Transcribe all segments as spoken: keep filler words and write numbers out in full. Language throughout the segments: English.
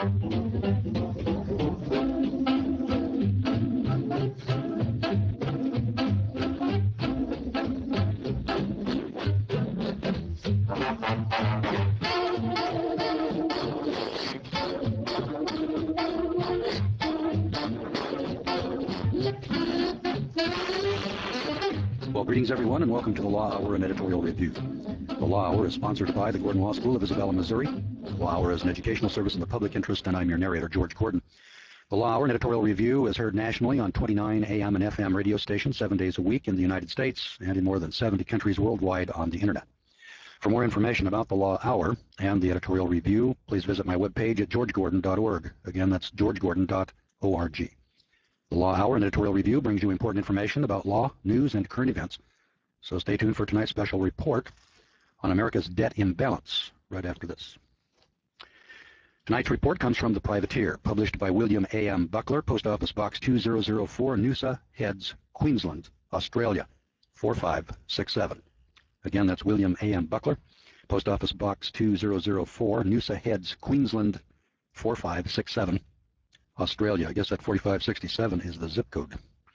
Well, greetings, everyone, and welcome to the Law Hour and Editorial Review. The Law Hour is sponsored by the Gordon Law School of Isabella, Missouri. The Law Hour is an educational service in the public interest, and I'm your narrator, George Gordon. The Law Hour and Editorial Review is heard nationally on twenty-nine A M and F M radio stations seven days a week in the United States and in more than seventy countries worldwide on the Internet. For more information about the Law Hour and the Editorial Review, please visit my webpage at george gordon dot org. Again, that's george gordon dot org. The Law Hour and Editorial Review brings you important information about law, news, and current events. So stay tuned for tonight's special report on America's debt imbalance right after this. Tonight's report comes from The Privateer, published by William A M Buckler, Post Office Box two thousand four, Noosa Heads, Queensland, Australia, four five six seven. Again, that's William A M Buckler, Post Office Box two thousand four, Noosa Heads, Queensland, four five six seven. Australia. I guess that forty-five sixty-seven is the zip code.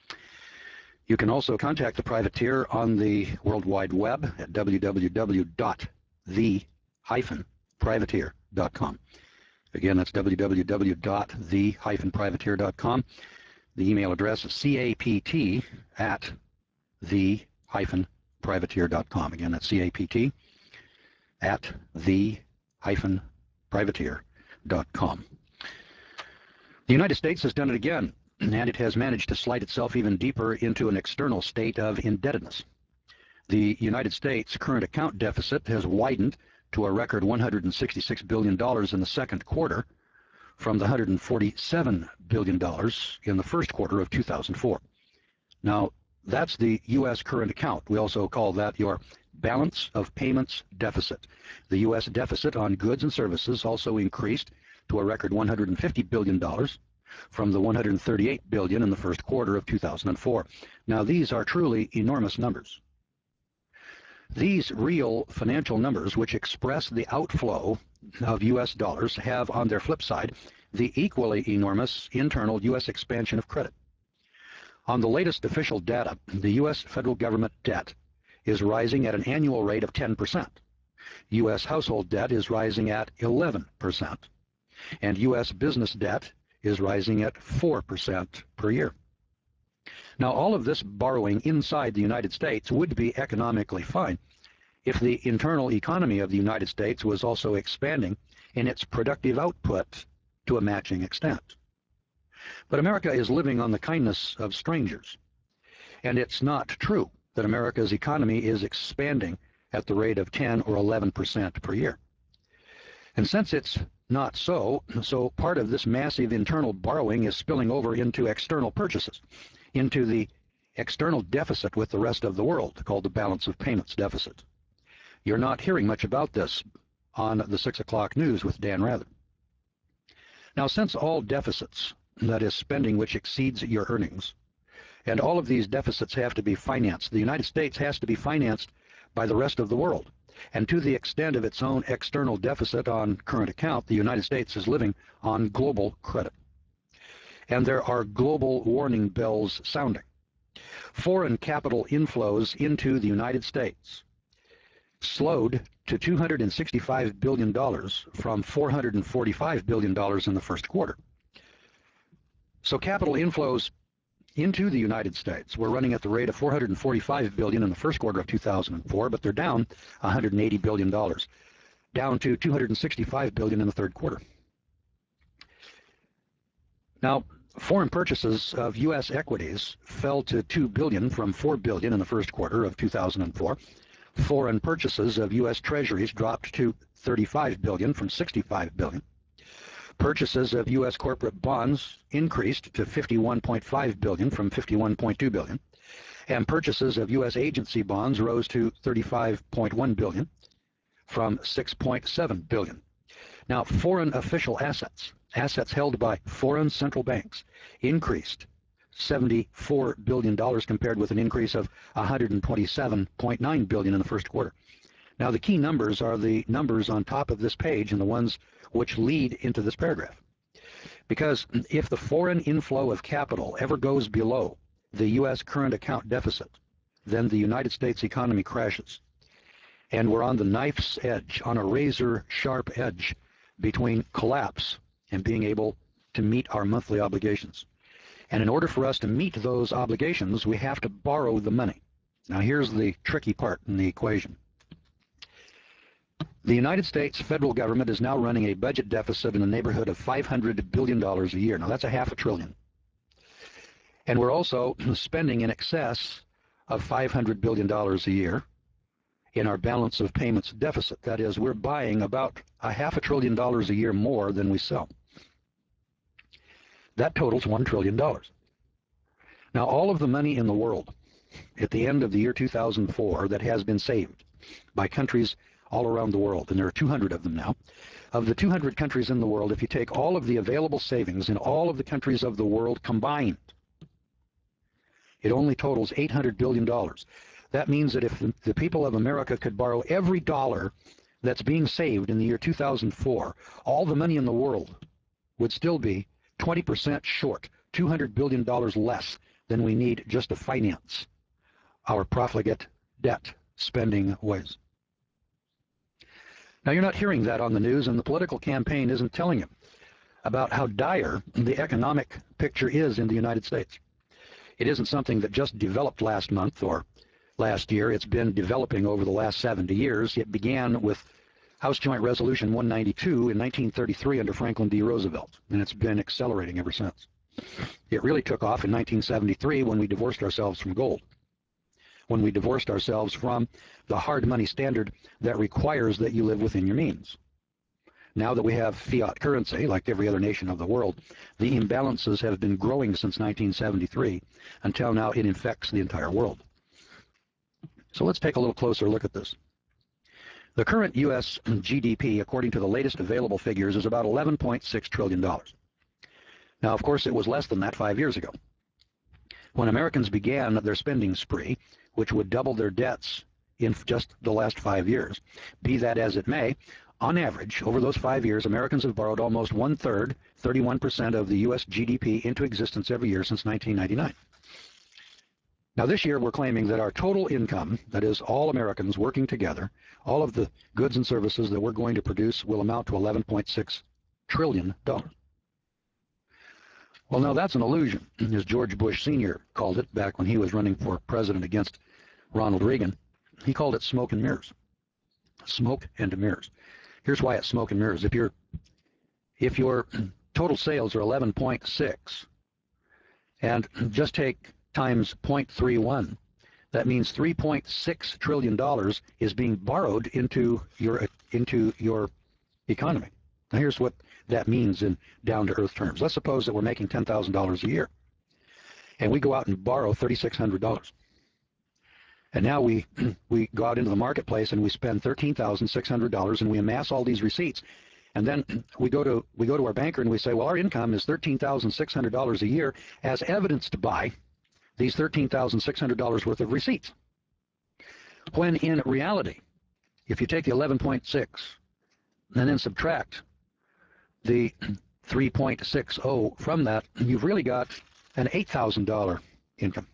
You can also contact the Privateer on the World Wide Web at w w w dot the dash privateer dot com. Again, that's w w w dot the dash privateer dot com. The email address is capt at the dash privateer dot com. Again, that's capt at the dash privateer dot com. The United States has done it again, and it has managed to slide itself even deeper into an external state of indebtedness. The United States' current account deficit has widened to a record one hundred sixty-six billion dollars in the second quarter from the one hundred forty-seven billion dollars in the first quarter of two thousand four. Now, that's the U S current account. We also call that your balance of payments deficit. The U S deficit on goods and services also increased to a record one hundred fifty billion dollars from the one hundred thirty-eight billion dollars in the first quarter of two thousand four. Now, these are truly enormous numbers. These real financial numbers, which express the outflow of U S dollars, have on their flip side the equally enormous internal U S expansion of credit. On the latest official data, the U S federal government debt is rising at an annual rate of ten percent. U S household debt is rising at eleven percent. And U S business debt is rising at four percent per year. Now, all of this borrowing inside the United States would be economically fine if the internal economy of the United States was also expanding in its productive output to a matching extent. But America is living on the kindness of strangers, and it's not true that America's economy is expanding at the rate of ten or eleven percent per year. And since it's not so, so part of this massive internal borrowing is spilling over into external purchases, into the external deficit with the rest of the world, called the balance of payments deficit. You're not hearing much about this on the six o'clock news with Dan Rather. Now, since all deficits, that is spending which exceeds your earnings, and all of these deficits have to be financed, the United States has to be financed by the rest of the world. And to the extent of its own external deficit on current account, the United States is living on global credit. And there are global warning bells sounding. Foreign capital inflows into the United States slowed to two hundred sixty-five billion dollars from four hundred forty-five billion dollars in the first quarter. So capital inflows into the United States were running at the rate of four hundred forty-five billion dollars in the first quarter of two thousand four, but they're down one hundred eighty billion dollars, down to two hundred sixty-five billion dollars in the third quarter. Now, foreign purchases of U S equities fell to two billion dollars from four billion dollars in the first quarter of two thousand four. Foreign purchases of U S treasuries dropped to thirty-five billion dollars from sixty-five billion dollars. Purchases of U S corporate bonds increased to fifty-one point five billion dollars from fifty-one point two billion dollars, and purchases of U S agency bonds rose to thirty-five point one billion dollars from six point seven billion dollars. Now, foreign official assets, assets held by foreign central banks, increased seventy-four billion dollars compared with an increase of one hundred twenty-seven point nine billion dollars in the first quarter. Now, the key numbers are the numbers on top of this page and the ones which lead into this paragraph. Because if the foreign inflow of capital ever goes below the U S current account deficit, then the United States economy crashes. And we're on the knife's edge, on a razor-sharp edge between collapse and being able to meet our monthly obligations. And in order for us to meet those obligations, we have to borrow the money. Now here's the tricky part in the equation. The United States federal government is now running a budget deficit in the neighborhood of five hundred billion dollars a year. Now that's a half a trillion. And we're also spending in excess of five hundred billion dollars a year in our balance of payments deficit. That is, we're buying about a half a trillion dollars a year more than we sell. That totals one trillion dollars. Now, all of the money in the world at the end of the year two thousand four that has been saved by countries all around the world, and there are two hundred of them now, of the two hundred countries in the world, if you take all of the available savings in all of the countries of the world combined, it only totals eight hundred billion dollars. That means that if the people of America could borrow every dollar that's being saved in the year two thousand four, all the money in the world would still be twenty percent short, two hundred billion dollars less than we need just to finance our profligate debt spending ways. Now, you're not hearing that on the news, and the political campaign isn't telling you about how dire the economic picture is in the United States. It isn't something that just developed last month or last year. It's been developing over the last seventy years. It began with House Joint Resolution one ninety-two in nineteen thirty-three under Franklin D. Roosevelt, and it's been accelerating ever since. It really took off in nineteen seventy-three when we divorced ourselves from gold, when we divorced ourselves from the hard money standard that requires that you live within your means. Now that we have fiat currency, like every other nation of the world, the imbalances have been growing since nineteen seventy-three until now it infects the entire world. So let's take a little closer look at this. The current U S G D P, according to the latest available figures, is about eleven point six trillion dollars. Now, of course, it was less than that five years ago, when Americans began their spending spree, which would double their debts in just the last five years. Be that as it may, on average, over those five years, Americans have borrowed almost one-third, thirty-one percent of the U S G D P into existence every year since nineteen ninety-nine. Now, this year, we're claiming that our total income, that is, all Americans working together, all of the goods and services that we're going to produce will amount to eleven point six trillion dollars. Well, now that's an illusion, as George Bush Senior called it back when he was running for president against Ronald Reagan. He called it smoke and mirrors. Smoke and mirrors. Here's why it's smoke and mirrors. If your if your total sales are eleven point six, and just take times zero point three one, that means three point six trillion dollars is being borrowed into your into your economy. Now, here's what that means in down-to-earth terms. Let's suppose that we're making ten thousand dollars a year, and we go out and borrow three thousand six hundred dollars. And now we we go out into the marketplace and we spend thirteen thousand six hundred dollars, and we amass all these receipts. And then we go to we go to our banker and we say, well, our income is thirteen thousand six hundred dollars a year, as evidenced by these thirteen thousand six hundred dollars worth of receipts. When in reality, if you take the eleven point six and then subtract the three point six zero from that, you've really got an eight thousand dollar income.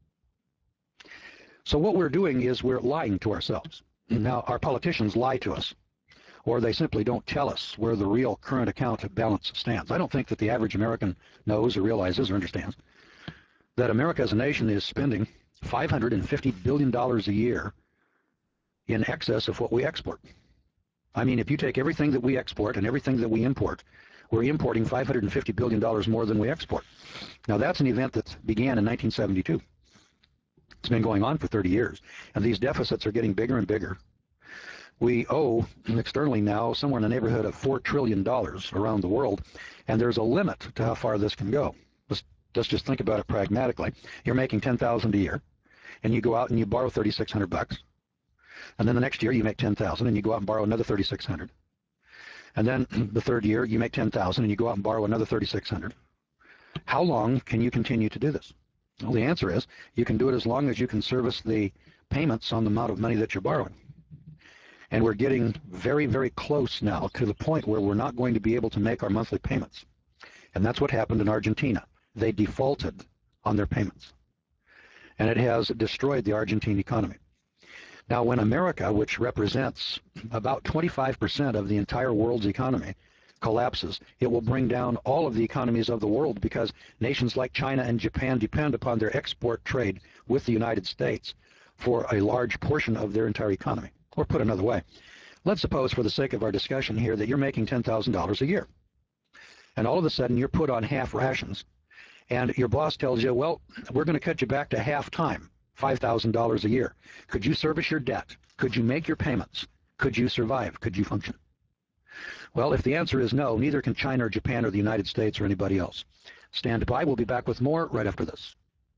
So what we're doing is we're lying to ourselves. Now, our politicians lie to us, or they simply don't tell us where the real current account balance stands. I don't think that the average American knows or realizes or understands that America as a nation is spending five hundred fifty billion dollars a year in excess of what we export. I mean, if you take everything that we export and everything that we import, we're importing five hundred fifty billion dollars more than we export. Now, that's an event that began in nineteen seventy-two. It's been going on for thirty years, and these deficits are getting bigger and bigger. We owe externally now somewhere in the neighborhood of four trillion dollars around the world, and there's a limit to how far this can go. Let's, let's just think about it pragmatically. You're making ten thousand dollars a year, and you go out and you borrow three thousand six hundred bucks. And then the next year you make ten thousand dollars and you go out and borrow another three thousand six hundred dollars. And then the third year you make ten thousand dollars and you go out and borrow another three thousand six hundred dollars. How long can you continue to do this? Well, the answer is you can do it as long as you can service the payments on the amount of money that you're borrowing. And we're getting very, very close now to the point where we're not going to be able to make our monthly payments. And that's what happened in Argentina. They defaulted on their payments. And it has destroyed the Argentine economy. Now, when America, which represents about twenty-five percent of the entire world's economy, collapses, it will bring down all of the economies of the world, because nations like China and Japan depend upon their export trade with the United States for a large portion of their entire economy. Or put another way, let's suppose, for the sake of our discussion here, that you're making ten thousand dollars a year. And all of a sudden you're put on half rations, and your boss tells you, well, we're going to cut you back to half time, five thousand dollars a year. Could you service your debt? Could you make your payments? Could you survive? Could you function? Well, if the answer is no, neither can China or Japan or the United States or anybody else. Stand by. We'll be back with more right after this.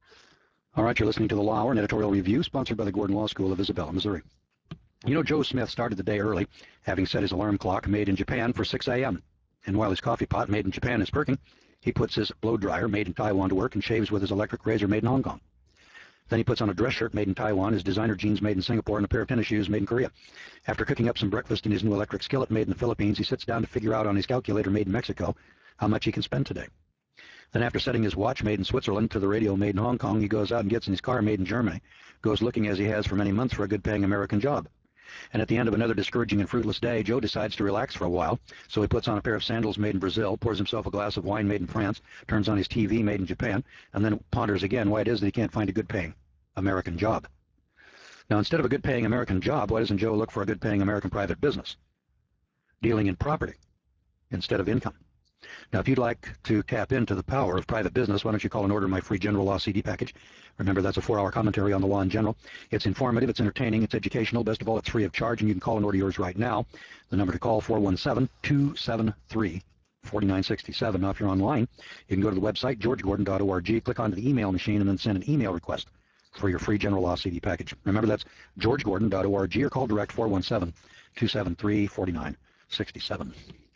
All right, you're listening to The Law Hour, an editorial review sponsored by the Gordon Law School of Isabella, Missouri. You know, Joe Smith started the day early, having set his alarm clock made in Japan for six A M And while his coffee pot made in Japan is perking, he puts his blow dryer made in Taiwan to work and shaves with his electric razor made in Hong Kong. Then he puts on a dress shirt made in Taiwan, his designer jeans made in Singapore, and a pair of tennis shoes made in Korea. After cooking up some breakfast in his new electric skillet made in the Philippines, he sits down to figure out on his calculator made in Mexico how much he can spend today. Then after setting his watch made in Switzerland to the radio made in Hong Kong, he goes out and gets in his car made in Germany, goes looking as he has for many months for a good-paying American job. And at the end of another discouraging and fruitless day, Joe decides to relax for a while, so he puts on a pair of sandals made in Brazil, pours himself a glass of wine made in France, turns on his T V made in Japan, and then ponders again why it is that he can't find a good-paying American job. Now, instead of a good-paying American job, why doesn't Joe look for a good-paying American private business, dealing in property instead of income? Now, if you'd like to tap into the power of private business, why don't you call and order my free General Law C D package? Remember, that's a four-hour commentary on the law in general. It's informative, it's entertaining, it's educational. Best of all, it's free of charge, and you can call and order yours right now. The number to call, four one seven, two seven three, four nine six seven. Now, if you're online, you can go to the website, george gordon dot org, click onto the email machine, and then send an email request for your free General Law C D package. Remember, that's george gordon dot org, or call direct four one seven, two seven three, four nine six seven.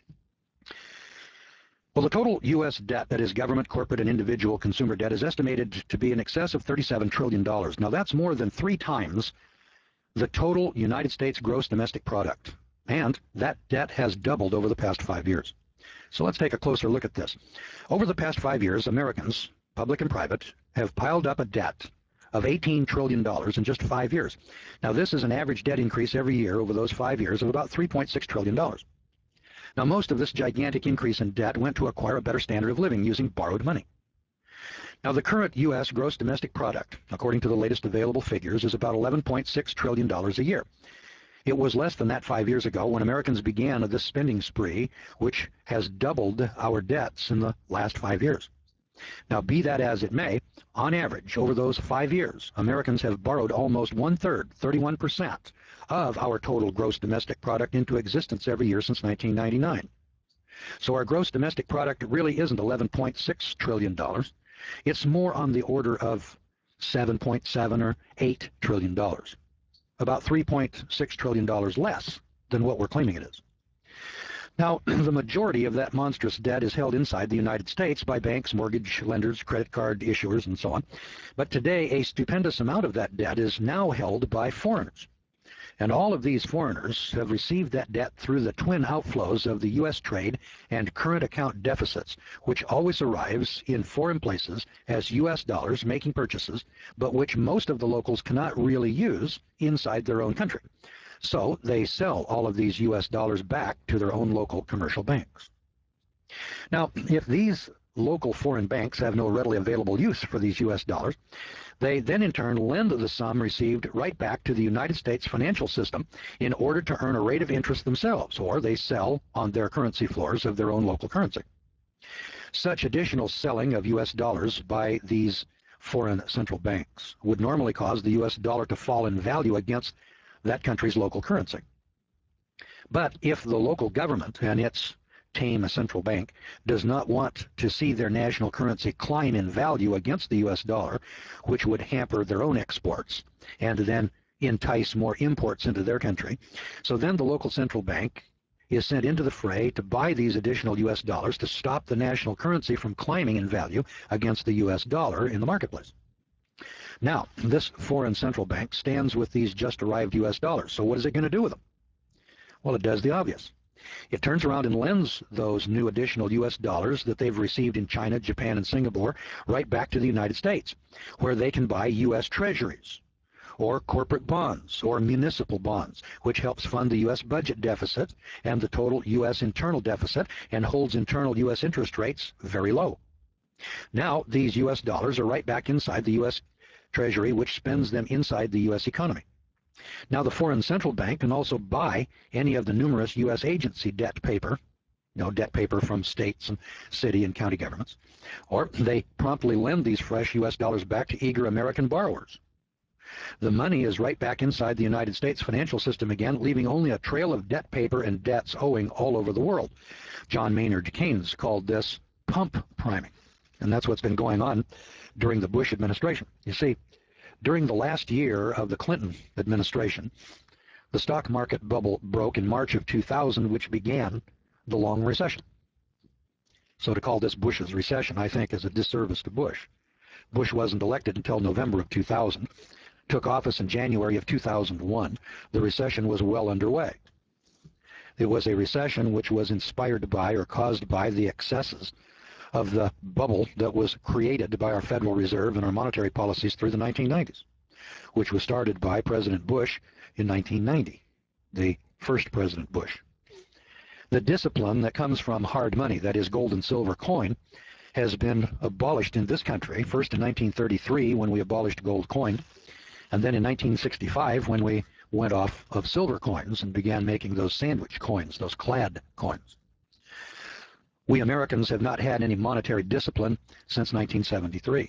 Well, the total U S debt, that is government, corporate, and individual consumer debt, is estimated to be in excess of thirty-seven trillion dollars. Now, that's more than three times the total United States gross domestic product, and that debt has doubled over the past five years. So let's take a closer look at this. Over the past five years, Americans, public and private, have piled up a debt of eighteen trillion dollars in just five years. Now, this is an average debt increase every year over those five years of about three point six trillion dollars. Now, most of this gigantic increase in debt went to acquire a better standard of living using borrowed money. Now, the current U S gross domestic product, according to the latest available figures, is about eleven point six trillion dollars a year. It was less than that five years ago when Americans began this spending spree, which has doubled our debts in the last five years. Now, be that as it may, on average, over those five years, Americans have borrowed almost one-third, thirty-one percent, of our total gross domestic product into existence every year since nineteen ninety-nine. So our gross domestic product really isn't eleven point six trillion dollars. It's more on the order of seven point seven or eight trillion dollars, about three point six trillion dollars less than what we're claiming it is. Now, the majority of that monstrous debt is held inside the United States by banks, mortgage lenders, credit card issuers, and so on. But today, a stupendous amount of that debt is now held by foreigners. And all of these foreigners have received that debt through the twin outflows of the U S trade and current account deficits, which always arrives in foreign places as U S dollars making purchases, but which most of the locals cannot really use inside their own country. So they sell all of these U S dollars back to their own local commercial banks. Now, if these local foreign banks have no readily available use for these U S dollars, they then in turn lend the sum received right back to the United States financial system in order to earn a rate of interest themselves, or they sell on their currency floors of their own local currency. Such additional selling of U S dollars by these foreign central banks would normally cause the U S dollar to fall in value against that country's local currency. But if the local government and its tame central bank does not want to see their national currency climb in value against the U S dollar, which would hamper their own exports and then entice more imports into their country, so then the local central bank is sent into the fray to buy these additional U S dollars to stop the national currency from climbing in value against the U S dollar in the marketplace. Now, this foreign central bank stands with these just arrived U S dollars, so what is it going to do with them? Well, it does the obvious. It turns around and lends those new additional U S dollars that they've received in China, Japan, and Singapore right back to the United States, where they can buy U S treasuries or corporate bonds or municipal bonds, which helps fund the U S budget deficit and the total U S internal deficit and holds internal U S interest rates very low. Now, these U S dollars are right back inside the U S Treasury, which spends them inside the U S economy. Now, the foreign central bank can also buy any of the numerous U S agency debt paper, you know, debt paper from states and city and county governments, or they promptly lend these fresh U S dollars back to eager American borrowers. The money is right back inside the United States financial system again, leaving only a trail of debt paper and debts owing all over the world. John Maynard Keynes called this pump priming, and that's what's been going on during the Bush administration. You see, during the last year of the Clinton administration, the stock market bubble broke in March of two thousand, which began the long recession. So to call this Bush's recession, I think, is a disservice to Bush. Bush wasn't elected until November of two thousand, took office in January of two thousand one. The recession was well underway. It was a recession which was inspired by or caused by the excesses of the bubble that was created by our Federal Reserve and our monetary policies through the nineteen nineties, which was started by President Bush in nineteen ninety, the first President Bush. The discipline that comes from hard money, that is gold and silver coin, has been abolished in this country, first in nineteen thirty-three when we abolished gold coin, and then in nineteen sixty-five when we went off of silver coins and began making those sandwich coins, those clad coins. We Americans have not had any monetary discipline since nineteen seventy-three.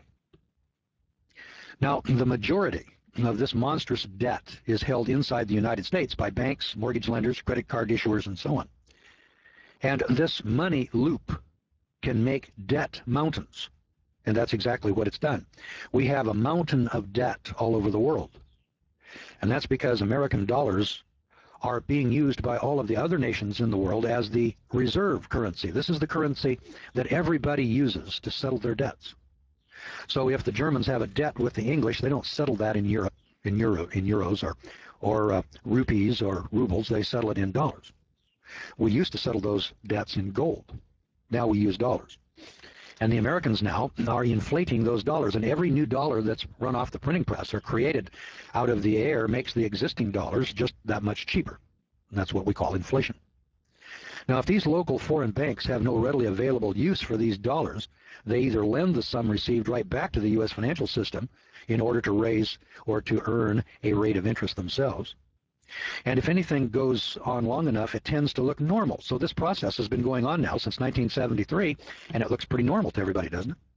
Now, the majority of this monstrous debt is held inside the United States by banks, mortgage lenders, credit card issuers, and so on. And this money loop can make debt mountains, and that's exactly what it's done. We have a mountain of debt all over the world, and that's because American dollars are being used by all of the other nations in the world as the reserve currency. This is the currency that everybody uses to settle their debts. So if the Germans have a debt with the English, they don't settle that in Europe, in euro, in euros or or uh, rupees or rubles. They settle it in dollars. We used to settle those debts in gold. Now we use dollars. And the Americans now are inflating those dollars, and every new dollar that's run off the printing press or created out of the air makes the existing dollars just that much cheaper. And that's what we call inflation. Now, if these local foreign banks have no readily available use for these dollars, they either lend the sum received right back to the U S financial system in order to raise or to earn a rate of interest themselves. And if anything goes on long enough, it tends to look normal. So this process has been going on now since nineteen seventy-three, and it looks pretty normal to everybody, doesn't it?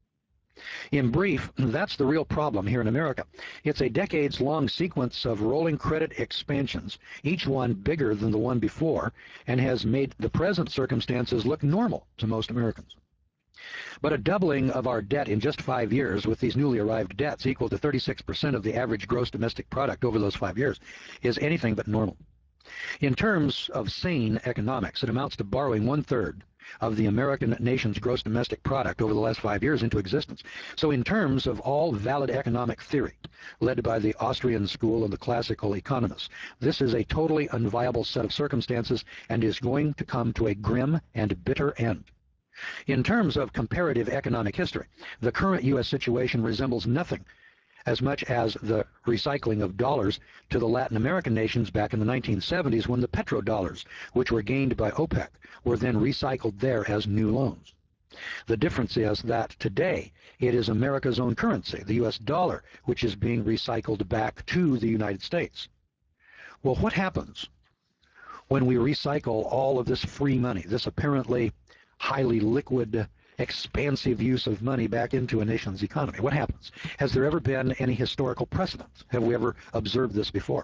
In brief, that's the real problem here in America. It's a decades-long sequence of rolling credit expansions, each one bigger than the one before, and has made the present circumstances look normal to most Americans. But a doubling of our debt in just five years with these newly arrived debts equal to thirty-six percent of the average gross domestic product over those five years is anything but normal. In terms of sane economics, it amounts to borrowing one-third of the American nation's gross domestic product over the last five years into existence. So in terms of all valid economic theory, led by the Austrian school and the classical economists, this is a totally unviable set of circumstances and is going to come to a grim and bitter end. In terms of comparative economic history, the current U S situation resembles nothing as much as the recycling of dollars to the Latin American nations back in the nineteen seventies when the petrodollars, which were gained by OPEC, were then recycled there as new loans. The difference is that today it is America's own currency, the U S dollar, which is being recycled back to the United States. Well, what happens when we recycle all of this free money, this apparently highly liquid, expansive use of money back into a nation's economy? What happens? Has there ever been any historical precedent? Have we ever observed this before?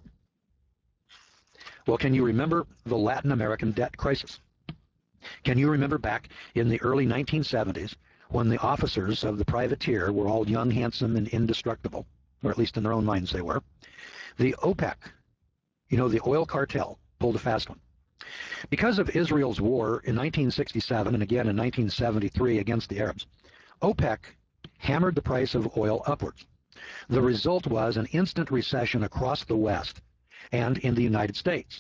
Well, can you remember the Latin American debt crisis? Can you remember back in the early nineteen seventies when the officers of the privateer were all young, handsome, and indestructible, or at least in their own minds they were? The OPEC, you know, the oil cartel, pulled a fast one. Because of Israel's war in nineteen sixty-seven and again in nineteen seventy-three against the Arabs, OPEC hammered the price of oil upwards. The result was an instant recession across the West and in the United States.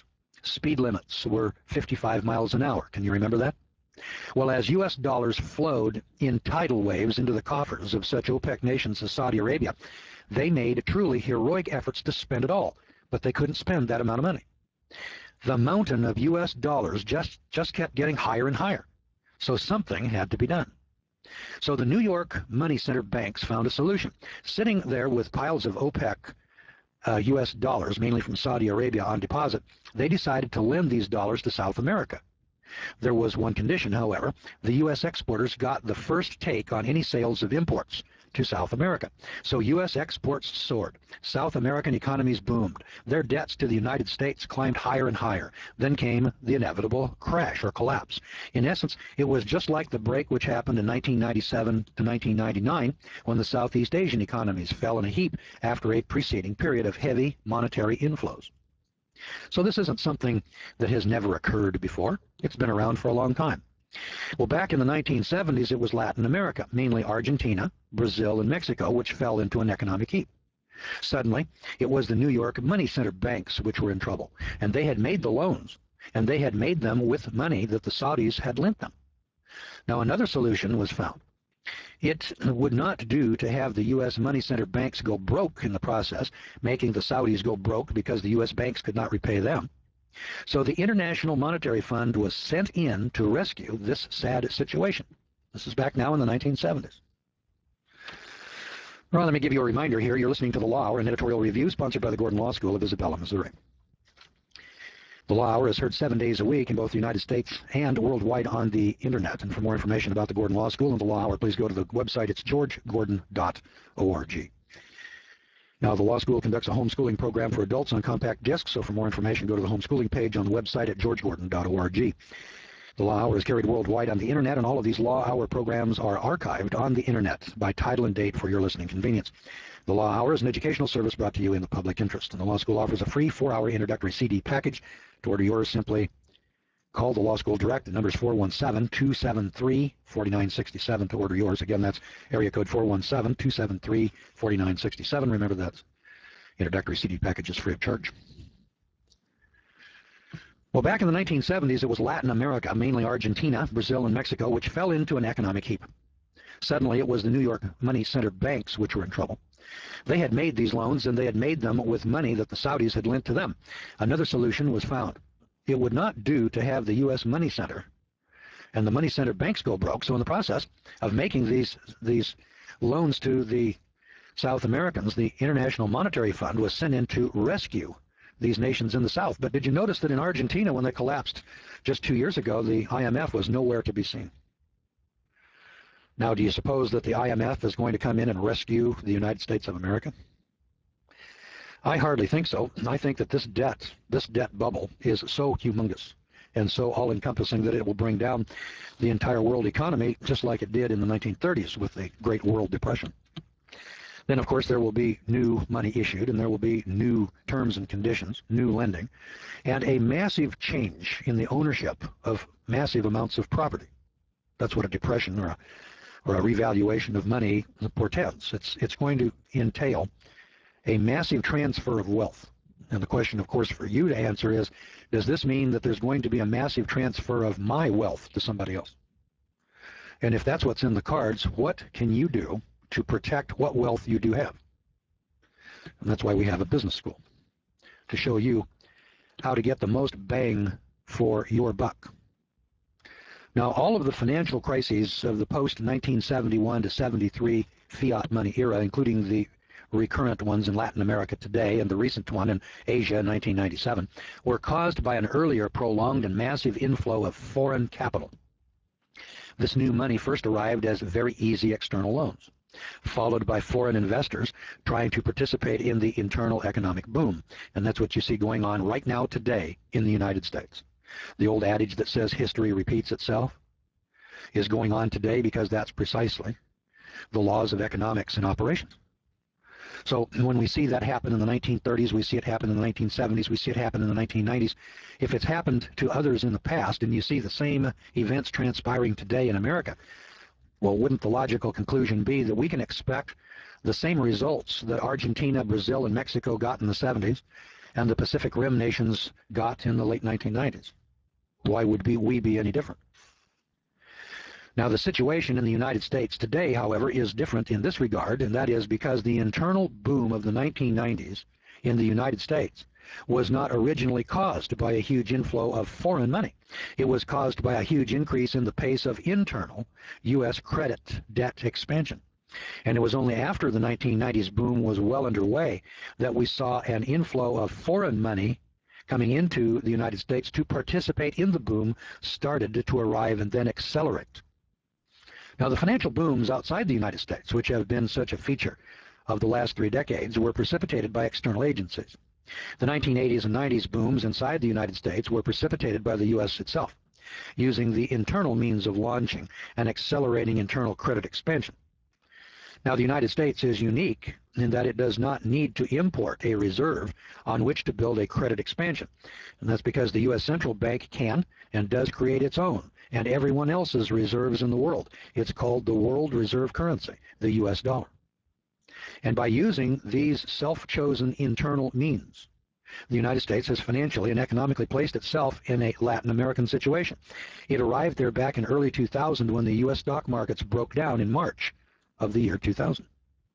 speed limits were fifty-five miles an hour. Can you remember that? Well, as U S dollars flowed in tidal waves into the coffers of such OPEC nations as Saudi Arabia, they made truly heroic efforts to spend it all, but they couldn't spend that amount of money. The mountain of U S dollars just, just kept getting higher and higher, so something had to be done. So the New York money center banks found a solution. Sitting there with piles of OPEC uh, U S dollars, mainly from Saudi Arabia, on deposit, they decided to lend these dollars to South America. There was one condition, however. The U S exporters got the first take on any sales of imports to South America. So U S exports soared. South American economies boomed. Their debts to the United States climbed higher and higher. Then came the inevitable crash or collapse. In essence, it was just like the break which happened in nineteen ninety-seven to nineteen ninety-nine when the Southeast Asian economies fell in a heap after a preceding period of heavy monetary inflows. So this isn't something that has never occurred before. It's been around for a long time. Well, back in the nineteen seventies, it was Latin America, mainly Argentina, Brazil, and Mexico, which fell into an economic heap. Suddenly, it was the New York money center banks which were in trouble, and they had made the loans, and they had made them with money that the Saudis had lent them. Now, another solution was found. It would not do to have the U S money center banks go broke in the process, making the Saudis go broke because the U S banks could not repay them. So the International Monetary Fund was sent in to rescue this sad situation. This is back now in the nineteen seventies. Well, let me give you a reminder here. You're listening to The Law Hour, an editorial review sponsored by the Gordon Law School of Isabella, Missouri. The Law Hour is heard seven days a week in both the United States and worldwide on the Internet. And for more information about the Gordon Law School and the Law Hour, please go to the website. It's george gordon dot org. Now, the Law School conducts a homeschooling program for adults on compact discs, so for more information, go to the homeschooling page on the website at george gordon dot org. The Law Hour is carried worldwide on the Internet, and all of these Law Hour programs are archived on the Internet by title and date for your listening convenience. The Law Hour is an educational service brought to you in the public interest, and the Law School offers a free four-hour introductory C D package. To order yours, simply call the Law School direct. The number is four one seven, two seven three, four nine six seven to order yours. Again, that's area code four one seven, two seven three, four nine six seven. Remember that introductory C D package is free of charge. Well, back in the nineteen seventies, it was Latin America, mainly Argentina, Brazil, and Mexico, which fell into an economic heap. Suddenly, it was the New York money center banks which were in trouble. They had made these loans, and they had made them with money that the Saudis had lent to them. Another solution was found. It would not do to have the U S money center and the money center banks go broke. So in the process of making these, these loans to the South Americans, the International Monetary Fund was sent in to rescue these nations in the South. But did you notice that in Argentina, when they collapsed just two years ago, the I M F was nowhere to be seen? Now, do you suppose that the I M F is going to come in and rescue the United States of America? I hardly think so. I think that this debt, this debt bubble is so humongous and so all-encompassing that it will bring down the entire world economy just like it did in the nineteen thirties with the Great World Depression. Then, of course, there will be new money issued, and there will be new terms and conditions, new lending, and a massive change in the ownership of massive amounts of property. That's what a depression or a, or a revaluation of money portends. It's, it's going to entail a massive transfer of wealth. And the question, of course, for you to answer is, does this mean that there's going to be a massive transfer of my wealth to somebody else? And if that's what's in the cards, what can you do to protect what wealth you do have? And that's why we have a business school, to show you how to get the most bang for your buck. Now, all of the financial crises of the post nineteen seventy-one to seventy-three fiat money era, including the recurrent ones in Latin America today and the recent one in Asia in nineteen ninety-seven, were caused by an earlier prolonged and massive inflow of foreign capital. This new money first arrived as very easy external loans, followed by foreign investors trying to participate in the internal economic boom. And that's what you see going on right now today in the United States. The old adage that says history repeats itself is going on today because that's precisely the laws of economics in operation. So when we see that happen in the nineteen thirties, we see it happen in the nineteen seventies, we see it happen in the nineteen nineties. If it's happened to others in the past and you see the same events transpiring today in America, well, wouldn't the logical conclusion be that we can expect the same results that Argentina, Brazil, and Mexico got in the seventies and the Pacific Rim nations got in the late nineteen nineties. Why would be, we be any different? Now, the situation in the United States today, however, is different in this regard, and that is because the internal boom of the nineteen nineties in the United States was not originally caused by a huge inflow of foreign money. It was caused by a huge increase in the pace of internal U S credit debt expansion. And it was only after the nineteen nineties boom was well underway that we saw an inflow of foreign money coming into the United States to participate in the boom started to arrive and then accelerate. Now, the financial booms outside the United States, which have been such a feature of the last three decades, were precipitated by external agencies. The nineteen eighties and nineties booms inside the United States were precipitated by the U S itself, using the internal means of launching and accelerating internal credit expansion. Now, the United States is unique in that it does not need to import a reserve on which to build a credit expansion. And that's because the U S central bank can and does create its own and everyone else's reserves in the world. It's called the world reserve currency, the U S dollar. And by using these self-chosen internal means, the United States has financially and economically placed itself in a Latin American situation. It arrived there back in early two thousand when the U S stock markets broke down in March of the year two thousand.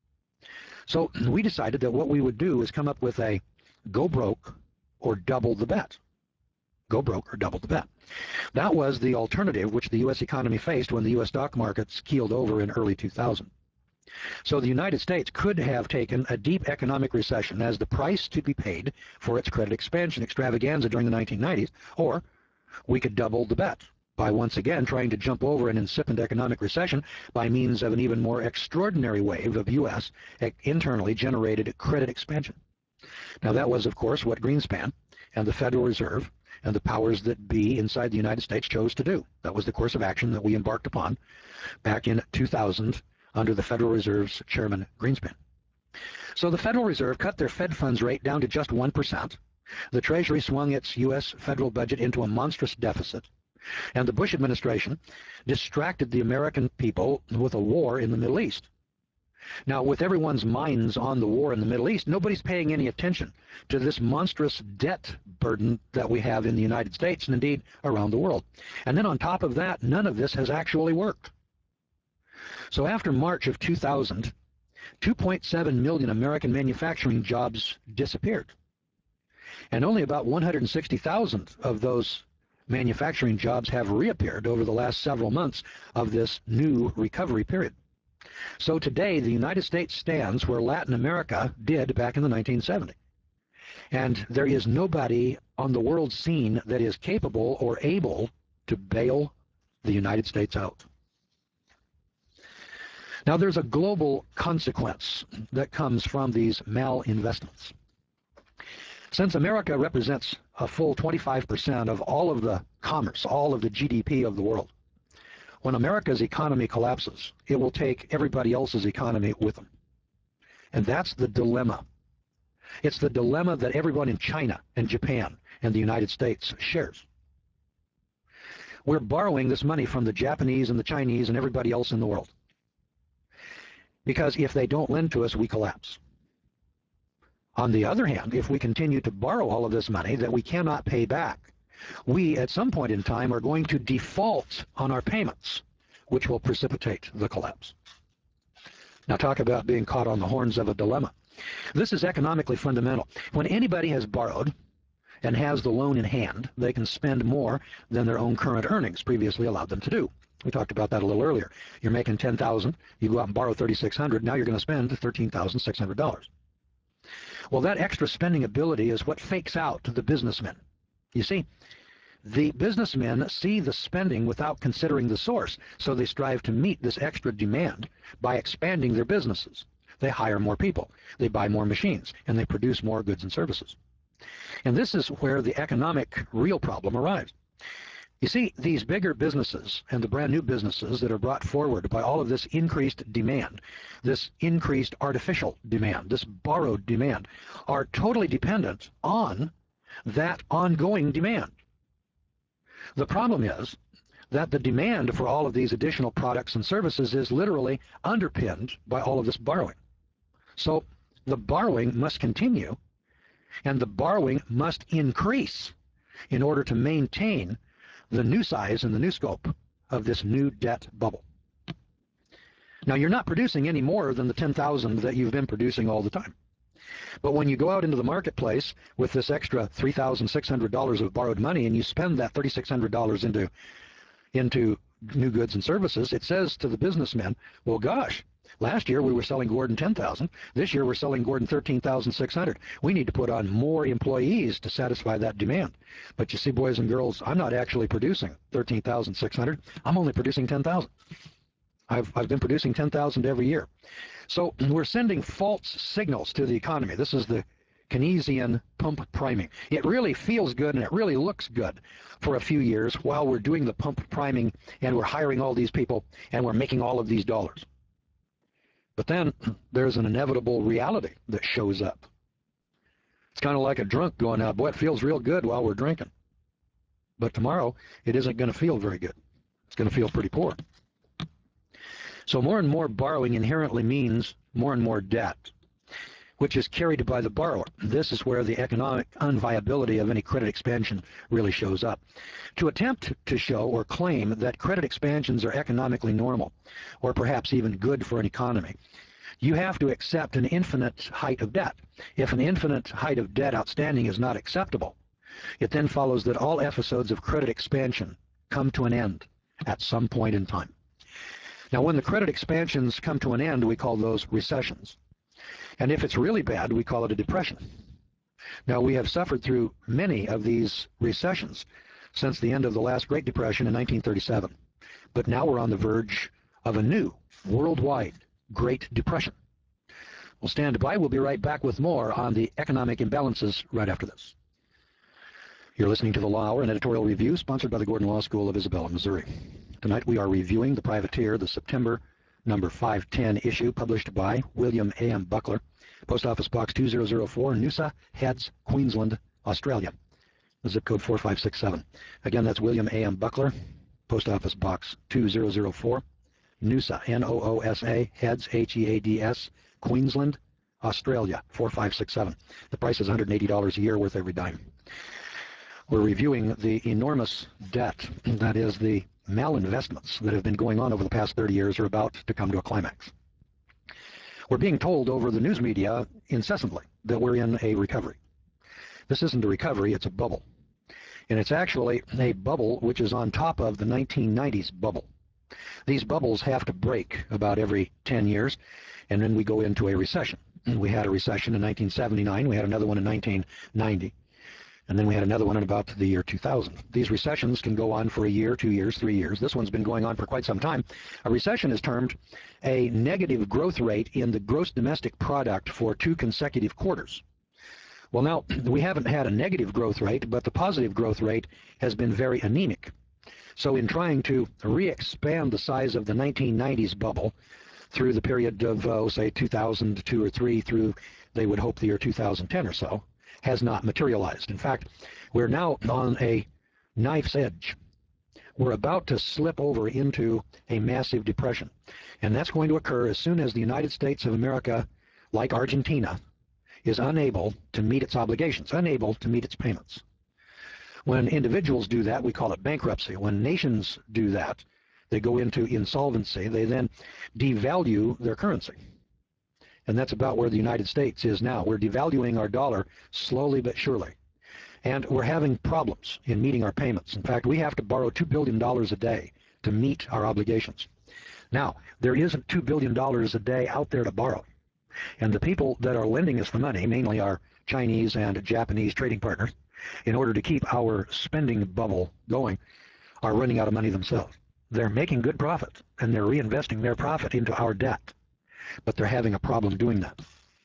So we decided that what we would do is come up with a go broke or double the bet. Go broke or double the bet. That was the alternative which the U S economy faced when the U S stock markets keeled over in early two thousand. So the United States could have taken a deep economic recession as the price to be paid for its credit expansion extravaganza during the nineteen nineties, or we could double the bet by once again trying to jump over an incipient economic recession by means of an even more extraordinary wave of U S internally generated credit expansion. Now, that was, of course, what Greenspan and the Federal Reserve and the powers that be inside the United States chose to do. That was the course of action that we embarked upon back in two thousand under the Federal Reserve's Chairman Greenspan. So the Federal Reserve cut their Fed funds rate down to just one percent. The Treasury swung its U S federal budget into a monstrous deficit. And the Bush administration distracted the American people with a war in the Middle East. Now, with everyone's minds on the war in the Middle East, nobody's paying any attention to this monstrous debt burden that we have in the United States and indeed around the world. And then on top of that, none of this has actually worked. So after March of two thousand, two point seven million American manufacturing jobs disappeared. And only about one hundred sixty thousand of those manufacturing jobs have reappeared over the last several months of this new recovery period. So today, the United States stands where Latin America did back in the nineteen seventies. And there is nobody on the world scene that is capable or able to bail the United States out. Now, there's a global consequence that comes from these malinvestments. Since America represents a full twenty-five percent of all of the commerce, all of the G D P of the world, when America's economy collapses, it will take everybody else's economy with them. And that's the dilemma. It's the dilemma that everyone in China and Japan and the United States shares. We're borrowing this money from the Japanese and the Chinese and everybody else in the world. Because if they don't lend to us, we collapse. On the other hand, if we continue to borrow all of this money that we cannot pay back, we at some point in time are going to default on our payments, which will precipitate the collapse. Now, talk about being caught on the horns of a dilemma. This is economically fundamental. When anybody has borrowed and has the loan in hand, they can spend more than their own current earnings previously allowed them to do. We talked about that a little earlier. You're making ten thousand dollars, you go out and borrow thirty-six hundred dollars, now you're going to spend thirteen thousand six hundred dollars. Well, that extra spending ability is what fakes out to the businessmen. You see, the businessmen see the spending without considering the source, so they strive to meet this extra demand by expanding their businesses. They hire more people, they buy more machines, and they produce more goods and services. And this is where the economic real problem arrives. You see, these bigger businesses and the brand new businesses that are brought forward by all of this increased demand, this increased artificial demand, this borrowed demand, are totally dependent on that ongoing demand. The problem is that the demand for all of these additional products and services is literally underpinned by all of this borrowing. So the borrowing must continue and the borrowing must increase in order to maintain the new size and the new scope of this new debt bubble. Now, you're not producing any more than the ten thousand that you've been producing all the time. But when you go out into the marketplace with this extra three thousand six hundred dollars of borrowed money and you spend that three thousand six hundred dollars into, into new goods and services, it says to the businessmen, well, gosh, last year we were selling Gordon ten thousand dollars. This year we're selling Gordon thirteen thousand six hundred dollars. We need to put on more employees to satisfy that demand. But you see, boys and girls, I'm not actually producing thirteen thousand six hundred dollars. I'm only producing ten thousand dollars. I've, I've been producing ten thousand dollars every year. So we're sending false signals to the economy. This is the Keynesian pump priming. It really feels good and it really looks good for a few years while we're doing the pump priming and we're hiring all these people and we're making all of these dollars. But then there's an inevitable reality that shows up. It's kind of like a drunk going out, boy, it feels real good while we're drinking. But tomorrow, it isn't going to feel very good. It's going to feel pretty poor. So more and more borrowing inherently means more and more debt, which is carried by the borrower. This is where the economic unviability of any credit expansion really shows up. To attempt to show or claim that credit expansions are economically normal, or perhaps even good for an economy, you have to accept an infinite height of debt. If an infinite height of debt outstanding is not acceptable, it then follows that all episodes of credit expansion come to an end at some point in time. Now, when the credit expansions come to an end, we call those recessions. And if it's really bad, we call it a depression. Now, we have suffered through many of these recessions since the end of the last Great Depression in nineteen thirty-seven. But now we're on the verge of a new worldwide Great Depression. We'll stand by. We'll be right back with more on the economic imbalances right after this. You're listening to The Law Hour, an editorial review sponsored by the Gordon Law School of Isabella, Missouri. Tonight we are reviewing The Privateer, the September number five ten issue, published by William A M Buckler, Post Office Box two zero zero four, Noosa Heads, Queensland, Australia. The zip code four five six seven. Again, that's William A M Buckler, Post Office Box two zero zero four, Noosa, N O O S A, Heads, H E A D S, Queensland, Australia, four five six seven. The price is one hundred eighty dollars a year, worth every dime. We're reviewing the enormous debt, that is, the malinvestments that have been going on over the past thirty years are about to come to a climax. We're being told over the news media incessantly that we're in a recovery. This isn't a recovery, it's a bubble. And it's actually a bubble which is on top of the nineteen nineties bubble. These bubbles have to break about every ten years, and then we go into a recession. We had a recession in nineteen seventy-nine, we had another one in nineteen ninety. And then we had another one in about the year two thousand. These recessions can go on for a year, two years, three years. This one's been going on for quite some time. A recession is termed a negative growth rate in the gross domestic product for two consecutive quarters. Well, now, we haven't had a negative growth rate, but the positive growth rate has been very anemic. So in trying to re-expand the size of the nineteen nineties bubble through the period of, uh, say, two thousand two or three through, they would hope, the year two thousand ten or so, has not materialized. In fact, we're now on a knife's edge. We're about to slip over into a massive depression. And that's going to occur as soon as the United States of America, like Argentina, is unable to meet its obligations, unable to meet its payments. When individuals do that, we call it bankruptcy. When nations do that, they go into insolvency. They then devalue their currency. And that's about where the United States is now. We're devaluing our dollar slowly but surely. And we're having problems in meeting our payments. In fact, we have to borrow two billion dollars a day to meet our obligations. Now, there isn't two billion dollars a day out there to borrow. And the people that are lending us the money, mainly our Chinese and Japanese trading partners, in order to keep our spending bubble going, are running out of money themselves. They're making good profit, and they're reinvesting their profit into our debt. But they're having a problem doing that.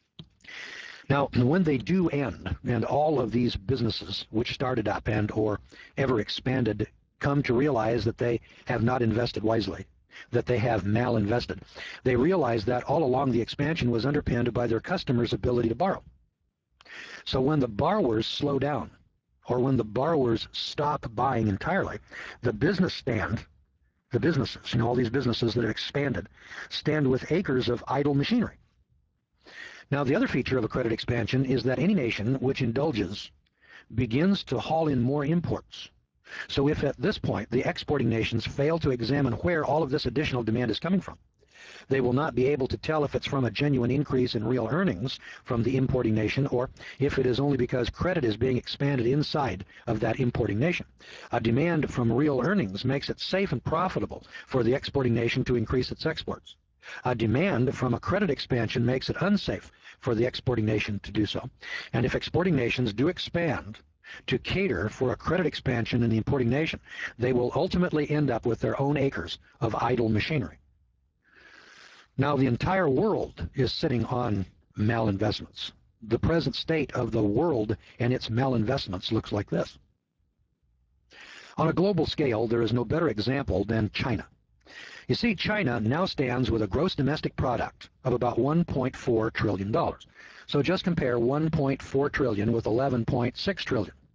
Now, when they do end, and all of these businesses which started up and or ever expanded come to realize that they have not invested wisely, that they have malinvested, they realize that all along the expansion was underpinned by their customers' ability to borrow. So when the borrowers slow down, or when the borrowers stop buying entirely, the business stand The businesses, you know, all these businesses that have expanded, stand with acres of idle machinery. Now, the other feature of a credit expansion is that any nation which indulges begins to haul in more imports. So if at this point the exporting nations fail to examine where all of this additional demand is coming from, they will not be able to tell if it's from a genuine increase in real earnings from the importing nation or if it is only because credit is being expanded inside of that importing nation. A demand from real earnings makes it safe and profitable for the exporting nation to increase its exports. A demand from a credit expansion makes it unsafe for the exporting nation to do so. And if exporting nations do expand to cater for a credit expansion in the importing nation, they will ultimately end up with their own acres of idle machinery. Now, the entire world is sitting on malinvestments. The present state of the world and its malinvestments looks like this. On a global scale, there is no better example than China. You see, China now stands with a gross domestic product of about one point four trillion dollars. So just compare one point four trillion dollars with eleven point six trillion dollars.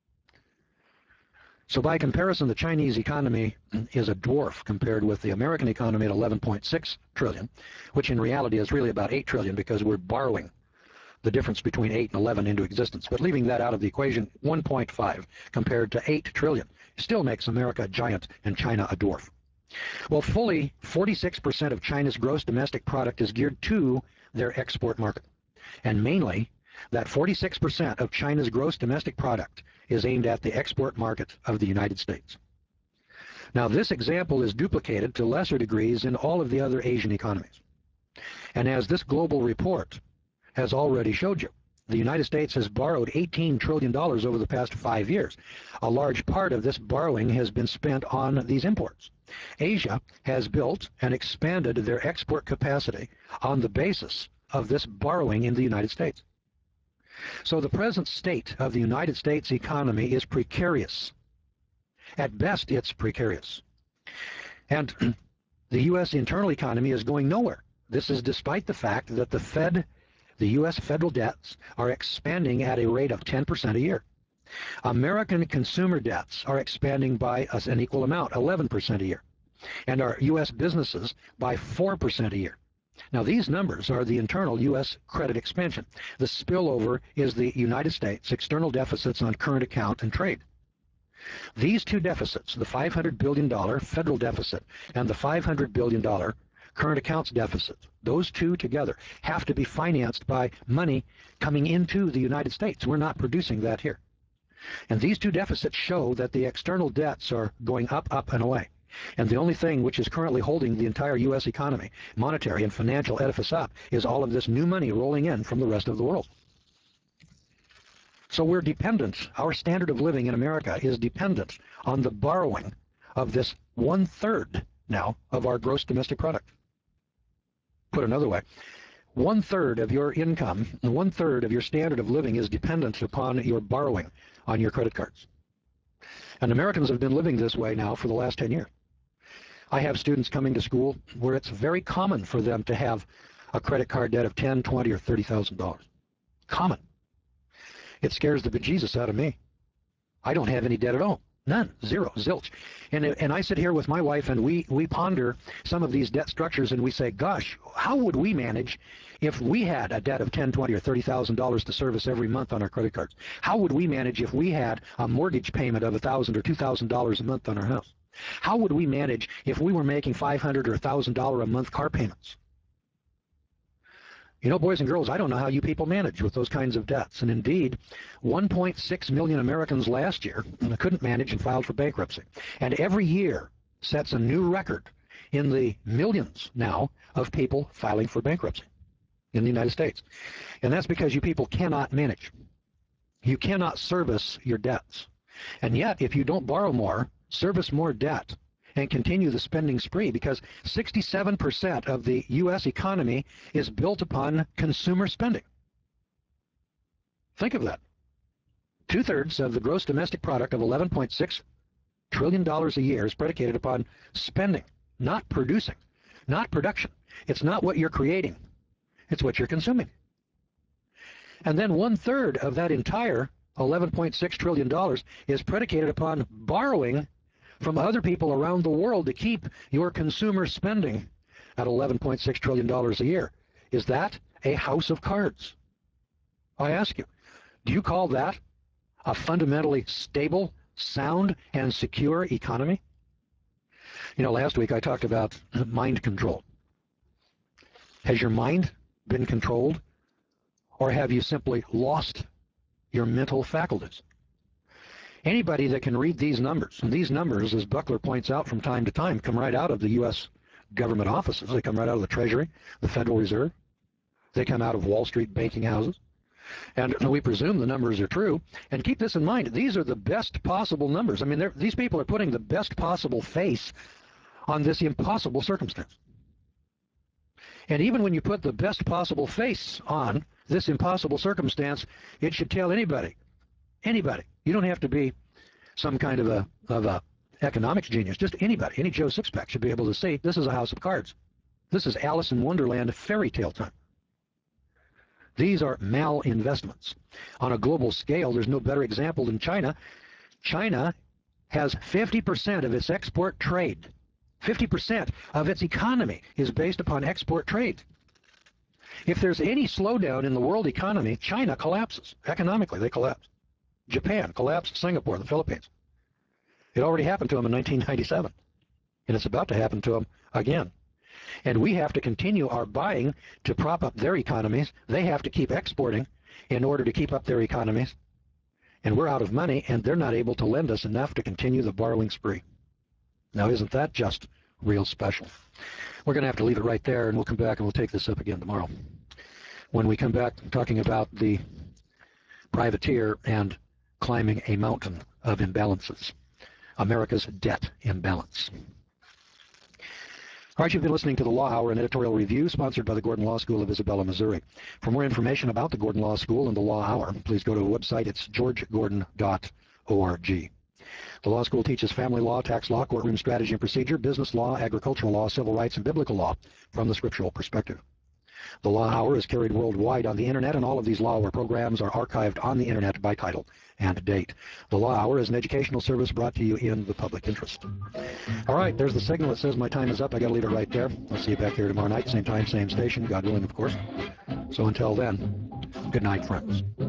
So by comparison, the Chinese economy is a dwarf compared with the American economy at eleven point six trillion dollars, which in reality is really about eight trillion dollars because we're borrowing the difference between eight and eleven into existence. But leaving that out of the equation, one point five compared to eight trillion dollars still makes America a giant and China a dwarf. Well, fully forty-six percent of China's gross domestic product is geared to their export market. And mainly, that forty-six percent of China's gross domestic product is aimed at the export market of the United States. Now, this example is duplicated to lesser degrees in all of the other Asian economies. And as this global report has already showed you, the United States has borrowed eighteen trillion dollars over the past five years. A large part of this borrowing has been spent on these imports. Asia has built and expanded their export capacity on the basis of this borrowing in the United States. So the present state of the United States economy is precarious. At best, it's precarious. And the U S internal economy is going nowhere. This is despite the fact that the Fed, the U S federal debts, are expanding at a rate of ten percent a year. American consumer debts are expanding by an equal amount, eleven percent a year. And our U S businesses by four percent a year. Now, these numbers are the internal U S credit expansion. The spillover is the United States external deficits on current account and trade. These two deficits, the five hundred billion dollars federal deficit and the five hundred billion dollars current accounts deficit, those two together have to be financed by money coming into the United States. We're not producing that here. And these two deficits show that the external debts are going up, up, and away. And the only thing which is currently holding the entire U S economy, monetary and financial edifice up, is all of this new money rolling in from the rest of the world. So we're dependent, our standard of living in America is dependent on the borrowing of this one-third now of our gross domestic product. Put another way, one-third of your income, one-third of your standard of living is dependent upon your borrowing on your credit cards. And Americans have been living this way now for the last ten years. I have students coming to school where it's very common for them to have a credit card debt of ten, twenty, or thirty thousand dollars. Common. It scares the bejesus out of me. I don't have any debt at all. None. Zero. Zilch. And, and I sit here with my wife and we, we ponder some of these debt structures and we say, gosh, how would we manage if we had a debt of ten, twenty, or thirty thousand dollars to service every month on our credit cards? How would we manage if we had a mortgage payment of a thousand or two thousand dollars a month on our house? How would we manage if we were making five hundred or a thousand dollar a month car payments? You know, boys and girls, I don't know how you people manage with those kinds of debts. And indeed, one point six million Americans last year couldn't manage and filed for bankruptcy. And every year sets a new record in the millions now of people filing for bankruptcy in the United States. And that's because you people cannot manage. You cannot service your debts. And yet, if you don't borrow more, service more debt, and continue the spending spree, because sixty-seven percent of the U S economy is built upon consumer spending. Think of that. Two-thirds of the gross domestic product of eleven point six trillion dollars a year is predicated upon spending, not producing, not production. It's not what you're creating. It's what you're consuming. And then one-third of that entire eleven point six trillion dollars is predicated upon borrowing from other people around the world to keep your consumer spending at eleven point six trillion dollars a year. Is that a house of cards? I ask you, do you call that a fundamentally stable, sound, and secure economy? You know, last week I talked about mind control. Has your mind been controlled, or have you simply lost your mental faculties? Anybody that can read these numbers, and these numbers, as Buckler points out from time to time, come right out of the U S government offices. They come right out of the Treasury, the Federal Reserve. They come out of Wall Street banking houses. And we presume the numbers are true. And keep this in mind, these are the best possible numbers. I mean, these people are putting the best possible face on this impossible circumstance. And even when you put the best possible face on this impossible circumstance, it should tell anybody, anybody. You don't have to be some kind of a, of a economics genius. Just anybody, any Joe Sixpack should be able to see this is a house of cards. This is Alice in Wonderland fairy tale time. These are malinvestments. On a global scale, there's no better example than China. China has fifty percent of its export trade. fifty percent of its economy is based upon export trade. If there's any slowdown in the world economy, China collapses. Economically, they collapse. Japan collapsed, Singapore, the Philippines. It already happened to them in nineteen ninety-seven, and it's about to happen to them again. And we have to continue our buying to prop up their economies. They have to keep exporting in order to keep up their economies. And we're out of money, and they're not able to lend us enough to continue the borrowing spree. Now, isn't that just real special? We're going to have to leave it right there, and we'll come back and we'll take this up again tomorrow. When we come back talking about the privateer and climbing a mountain of imbalances, America's debt imbalance. All right, you've been listening to the Law Hour, an editorial review sponsored by the Gordon Law School of Isabella, Missouri. For more information about the Gordon Law School and the Law Hour, please go to the website. It's george gordon dot org. The law school teaches family law, tax law, courtroom strategy and procedure, business law, agricultural law, civil rights, and biblical law from the scriptural perspective. The Law Hour is carried worldwide on the Internet, and all of these Law Hour programs are archived on the Internet by title and date. The Law Hour is an educational service brought to you in the public interest. All right, there's the signal that says my time is up. I got to leave it right there. I'll see you back here tomorrow night, same time, same station, God willing, of course. So until then, good night, friends.